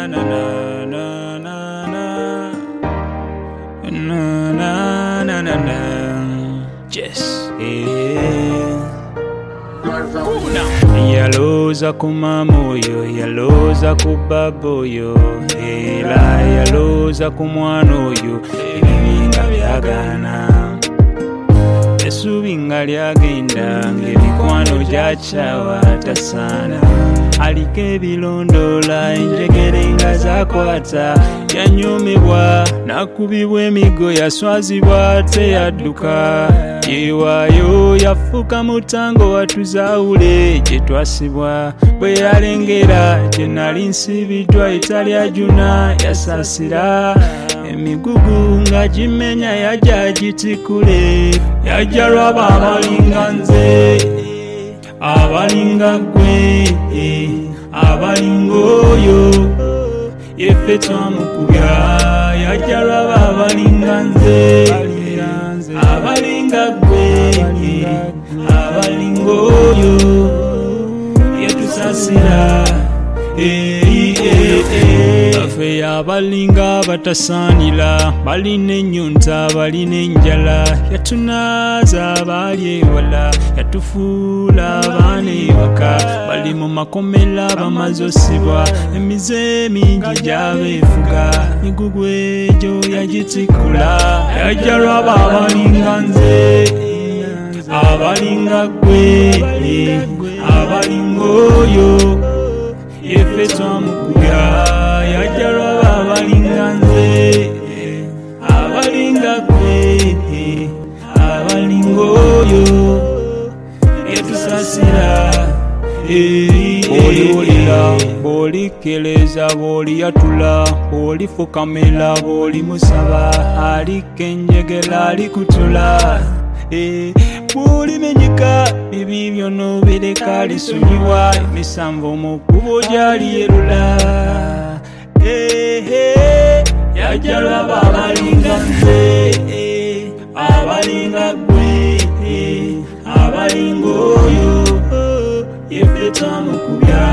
na na na na na na na na. Yes, yaloza ku mamoyo, yaloza ku baboyo, era yaloza ku mwana oyo, ebibinga byagana. Essubi nga lyagenda ng'emikwano gyakyawa tasaana. Aliko ebirondoola enjegere nga zakwata, yanyumibwa nakubibwa emigo yaswazibwa teyadduka. Yeewaayo yafuuka mutango watuzaawule gye twasibwa. Bwe yalengera gye nali nsibiddwa etali ajuna yasaasira. Emigugu nga gimenya yajja gitikule, yajja lwaba abalinga nze, abalinga ggwe, abalinga oyo yeffe twamukubya. Yajja lwaba abalinga nze, abalinga ggwe, abalinga oyo yetusaasira. Baffe abalinga batasaanira, balina ennyunta balina enjala. Yatunaaza abaali ewala, yatufuula abaana ewaka. Bali mu makomera bamaze ossibwa, emize mingi gy'abeefuga. Migugu egyo yagitikula, yajja lwaba abalinga nze, abalinga ggwe, abalinga oyo yeffe twamukubya. Yajja lwaba abalinga nze, abalinga ggwe, abalinga oyo yetusaasira. Bw'oliwulira, bw'olikkiriza, bw'oliyatula, bw'olifukamira, bw'olimusaba, aliko enjegera alikutula. Bw'olimenyeka bibi byonna bireka alisonyiwa, emisanvu mu kkubo gy'aliyerula. Yajja lwaba abalinga nze, abalinga ggwe, abalinga oyo yeffe twamukubya.